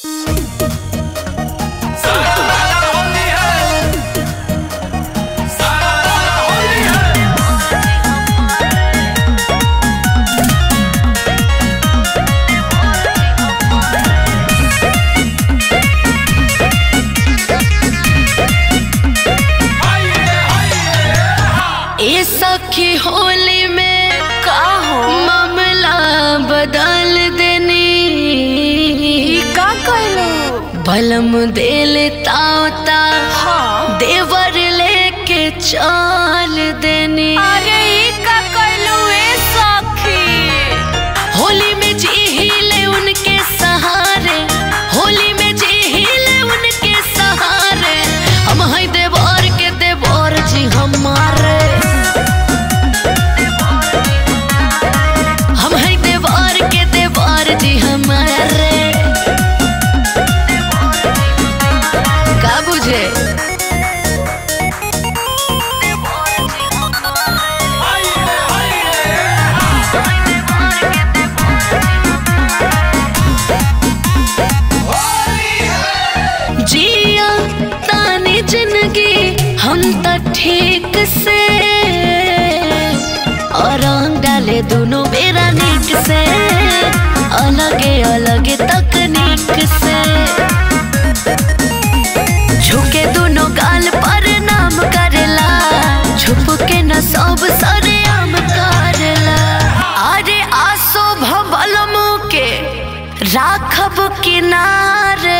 सखी होली में का हो मामला बदल देनी का कहलो बलम दिल तावता हाँ। देवर लेके चल देनी अरे का कहलो ए सखी होली में जीले उनके सहारे होली में जीले उनके सहारे हम है देवर के देवर जी हमारे जी हमारे का बुझे जिया तानी जिंदगी हम तो ठीक से और रंग डाले दोनों मेरा नीक से अलगे अलगे तकनीक से झुके दोनों गाल पर नाम करेला छुप के न सब सरेआम करेला अरे आसो भवल मुके राखब किनारे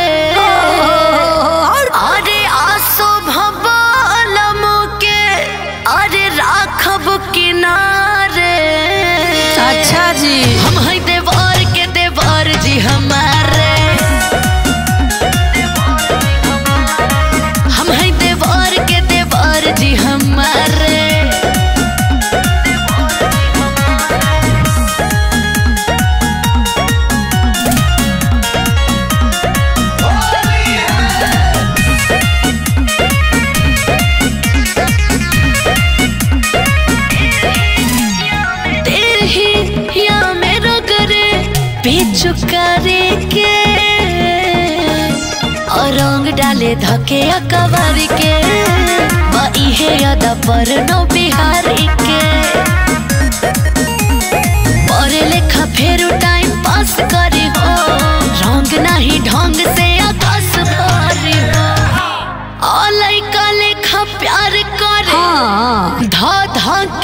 अरे आसो भवल मुके अरे राखब किनारे अच्छा जी हम है देवर के देवर जी हमारे हम है देवर के देवर जी हमारे चुकारे के और रंग डाले धके अकबर के बाई है यादा पर नो बिहारी के परे लेखा फेरू टाइम पास करी हो रंग नहीं ढंग से आकाश भरी हो लइका लेखा प्यार करे धा धा